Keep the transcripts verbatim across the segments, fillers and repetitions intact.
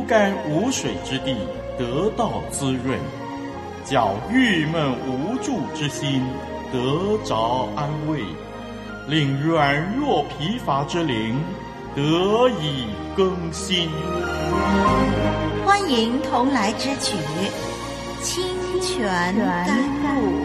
枯干无水之地得到滋润，叫郁闷无助之心得着安慰，令软弱疲乏之灵得以更新。 欢迎同来之曲《清泉甘露》。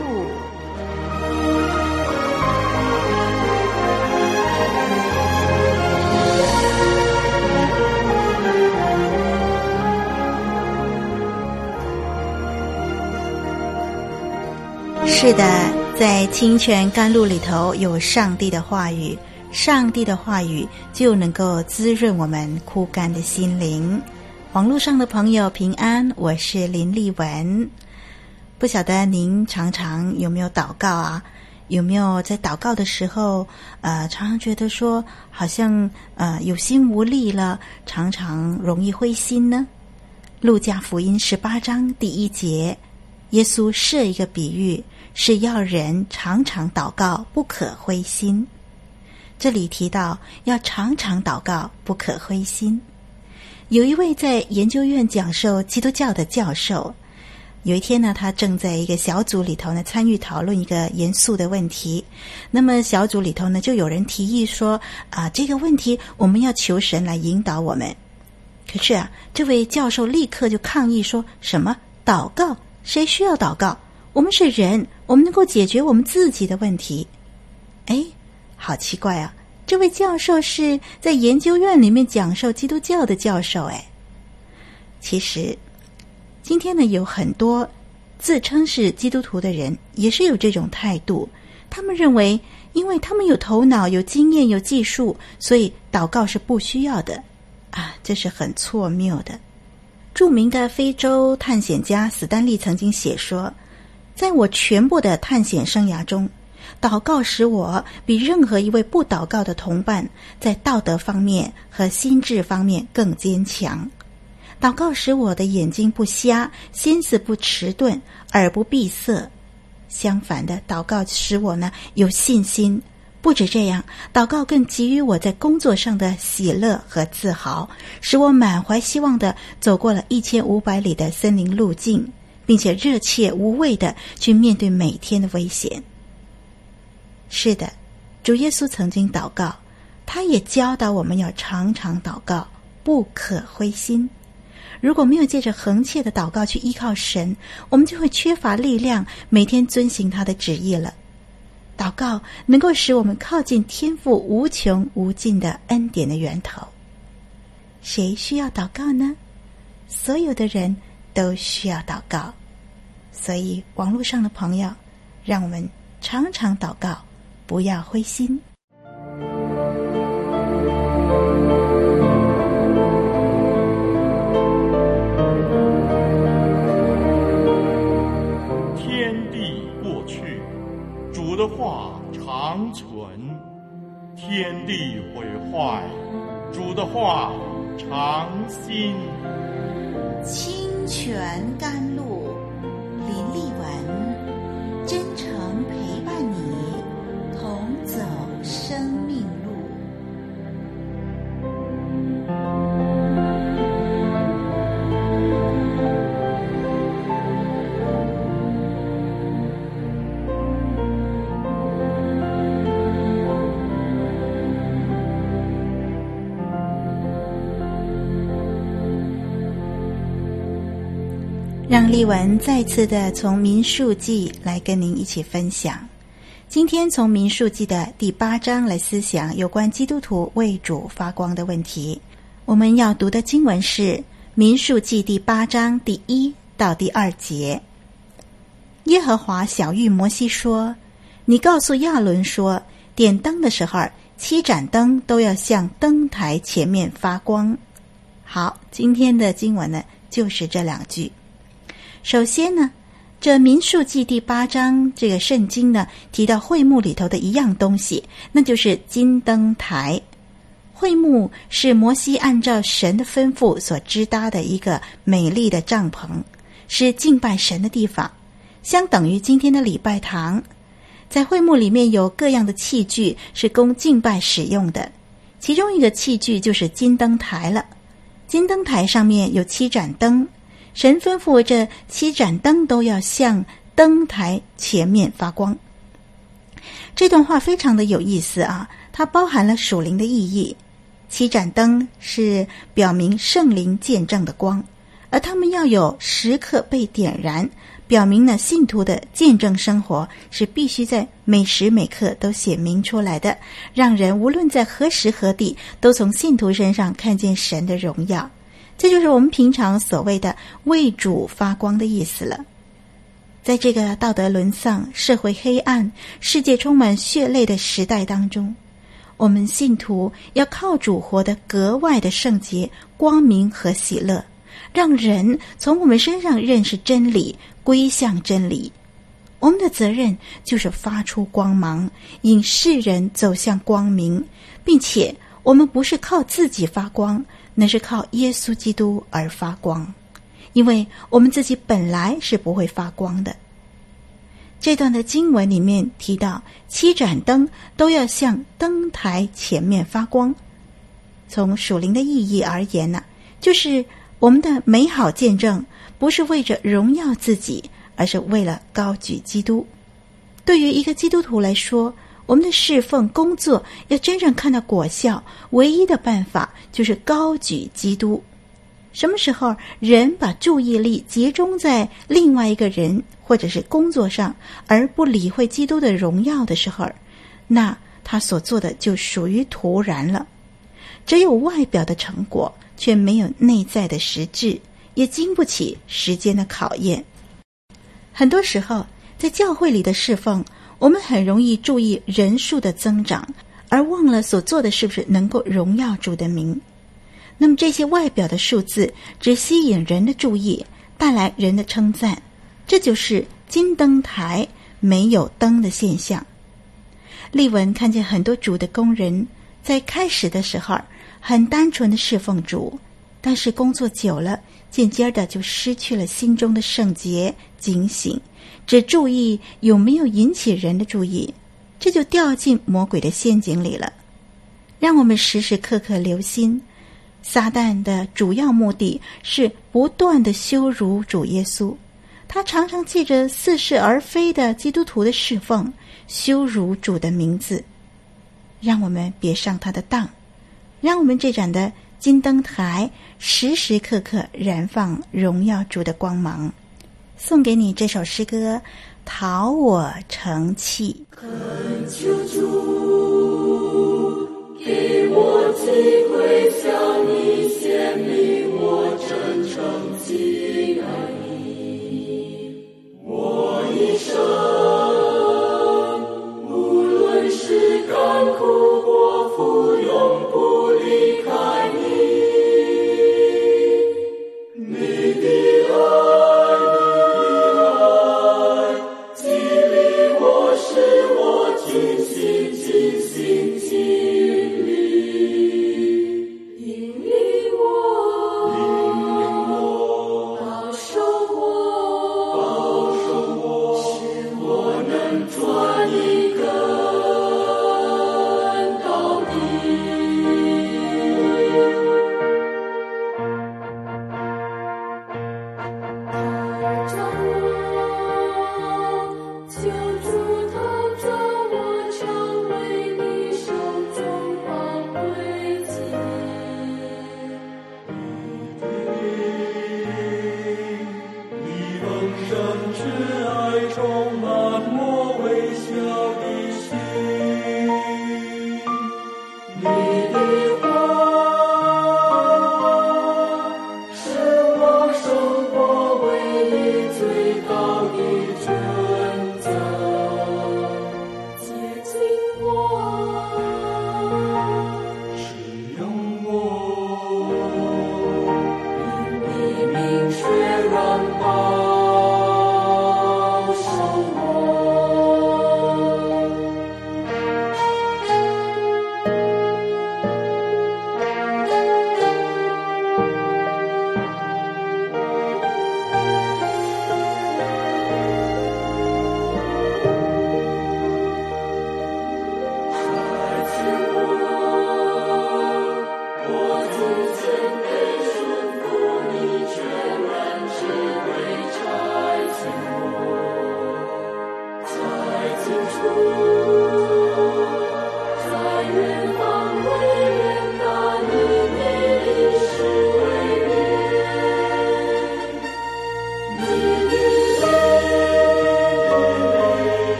是的，在清泉甘露里头有上帝的话语，上帝的话语就能够滋润我们枯干的心灵。网络上的朋友平安，我是林丽文。不晓得您常常有没有祷告啊？有没有在祷告的时候呃，常常觉得说好像呃有心无力了，常常容易灰心呢？路加福音十八章第一节，耶稣设一个比喻，是要人常常祷告，不可灰心。这里提到要常常祷告，不可灰心。有一位在研究院讲授基督教的教授，有一天呢，他正在一个小组里头呢参与讨论一个严肃的问题。那么小组里头呢，就有人提议说啊，这个问题我们要求神来引导我们。可是啊，这位教授立刻就抗议说，什么祷告？谁需要祷告？我们是人，我们能够解决我们自己的问题。哎，好奇怪啊！这位教授是在研究院里面讲授基督教的教授。哎，其实今天呢，有很多自称是基督徒的人也是有这种态度。他们认为因为他们有头脑、有经验、有技术，所以祷告是不需要的啊，这是很错谬的。著名的非洲探险家史丹利曾经写说，在我全部的探险生涯中，祷告使我比任何一位不祷告的同伴在道德方面和心智方面更坚强。祷告使我的眼睛不瞎，心思不迟钝，耳不闭塞。相反的，祷告使我呢有信心。不止这样，祷告更给予我在工作上的喜乐和自豪，使我满怀希望地走过了一千五百里的森林路径，并且热切无畏地去面对每天的危险。是的，主耶稣曾经祷告，他也教导我们要常常祷告，不可灰心。如果没有借着恒切的祷告去依靠神，我们就会缺乏力量，每天遵行他的旨意了。祷告能够使我们靠近天父无穷无尽的恩典的源头。谁需要祷告呢？所有的人都需要祷告。所以网络上的朋友，让我们常常祷告，不要灰心。 天地过去，主的话长存；天地毁坏，主的话长新。 清泉甘露，林丽文，真诚陪伴你，同走生命路。让丽文再次的从民数记来跟您一起分享。今天从民数记的第八章来思想有关基督徒为主发光的问题。我们要读的经文是民数记第八章第一到第二节。耶和华晓谕摩西说，你告诉亚伦说，点灯的时候，七盏灯都要向灯台前面发光。好，今天的经文呢，就是这两句。首先呢，这民数记第八章这个圣经呢，提到会幕里头的一样东西，那就是金灯台。会幕是摩西按照神的吩咐所支搭的一个美丽的帐篷，是敬拜神的地方，相等于今天的礼拜堂。在会幕里面有各样的器具是供敬拜使用的，其中一个器具就是金灯台了。 金灯台上面有七盏灯，神吩咐这七盏灯都要向灯台前面发光。这段话非常的有意思啊，它包含了属灵的意义。七盏灯是表明圣灵见证的光，而他们要有时刻被点燃，表明了信徒的见证生活是必须在每时每刻都显明出来的，让人无论在何时何地都从信徒身上看见神的荣耀。这就是我们平常所谓的为主发光的意思了。在这个道德沦丧、社会黑暗、世界充满血泪的时代当中，我们信徒要靠主活得格外的圣洁、光明和喜乐，让人从我们身上认识真理，归向真理。我们的责任就是发出光芒，引世人走向光明，并且我们不是靠自己发光，那是靠耶稣基督而发光，因为我们自己本来是不会发光的。这段的经文里面提到，七盏灯都要向灯台前面发光。从属灵的意义而言呢、啊，就是我们的美好见证不是为着荣耀自己，而是为了高举基督。对于一个基督徒来说，我们的侍奉工作要真正看到果效，唯一的办法就是高举基督。什么时候人把注意力集中在另外一个人或者是工作上，而不理会基督的荣耀的时候，那他所做的就属于徒然了。只有外表的成果，却没有内在的实质，也经不起时间的考验。很多时候在教会里的侍奉，我们很容易注意人数的增长，而忘了所做的是不是能够荣耀主的名。那么这些外表的数字只吸引人的注意，带来人的称赞，这就是金灯台没有灯的现象。利文看见很多主的工人在开始的时候很单纯的侍奉主，但是工作久了，渐渐的就失去了心中的圣洁警醒，只注意有没有引起人的注意，这就掉进魔鬼的陷阱里了。让我们时时刻刻留心，撒旦的主要目的是不断的羞辱主耶稣，他常常借着似是而非的基督徒的侍奉，羞辱主的名字。让我们别上他的当，让我们这盏的金灯台时时刻刻燃放荣耀主的光芒。送给你这首诗歌，讨我成器。 恳求主给我机会向你显明我真诚敬爱你，我一生无论是甘苦或富，永不离开你。你的爱，你的爱激励我，使我尽心尽心尽力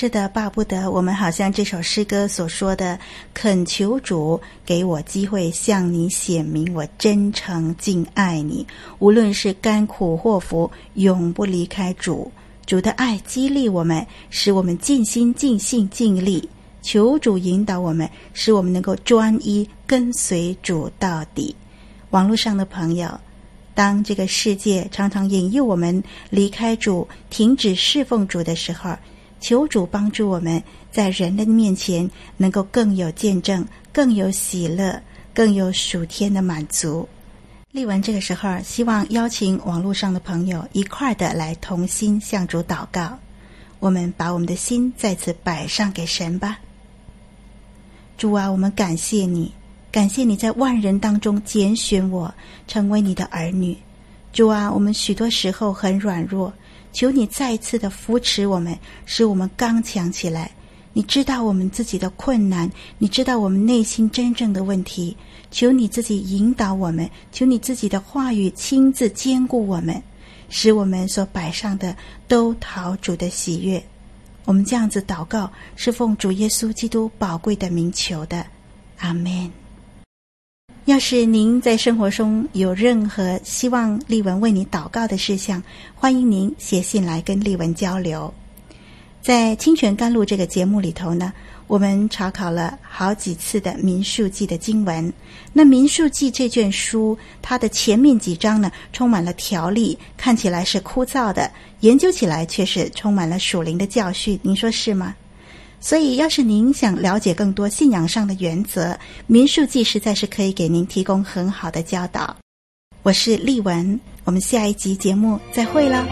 是的，巴不得我们好像这首诗歌所说的，恳求主给我机会向你显明我真诚敬爱你，无论是甘苦或福，永不离开主。主的爱激励我们，使我们尽心尽性尽力，求主引导我们，使我们能够专一跟随主到底。网络上的朋友，当这个世界常常引诱我们离开主，停止侍奉主的时候，求主帮助我们在人的面前能够更有见证，更有喜乐，更有属天的满足。丽文这个时候希望邀请网络上的朋友一块的来同心向主祷告，我们把我们的心再次摆上给神吧。主啊，我们感谢你，感谢你在万人当中拣选我成为你的儿女。主啊，我们许多时候很软弱，求你再一次的扶持我们，使我们刚强起来。你知道我们自己的困难，你知道我们内心真正的问题，求你自己引导我们，求你自己的话语亲自坚固我们，使我们所摆上的都讨主的喜悦。我们这样子祷告，是奉主耶稣基督宝贵的名求的，阿们。要是您在生活中有任何希望丽文为你祷告的事项，欢迎您写信来跟丽文交流。在清泉甘露这个节目里头呢，我们查考了好几次的民数记的经文。那民数记这卷书，它的前面几章呢，充满了条例，看起来是枯燥的，研究起来却是充满了属灵的教训，您说是吗？所以要是您想了解更多信仰上的原则，民数记实在是可以给您提供很好的教导。我是丽文，我们下一集节目再会了。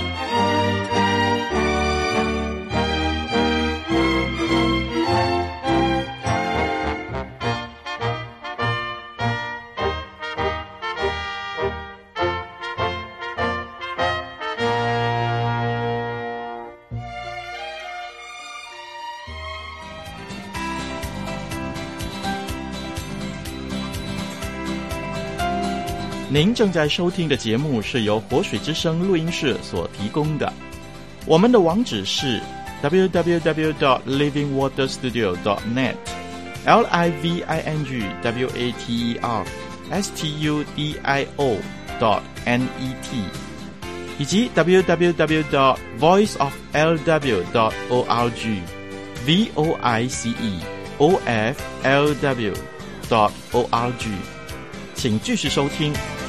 您正在收听的节目是由活水之声录音室所提供的，我们的网址是 double-u double-u double-u dot living water studio dot net L I V I N G W A T E R S T U D I O dot N E T 以及 double-u double-u double-u dot voice of L W dot org V O I C E O F L W dot org 请继续收听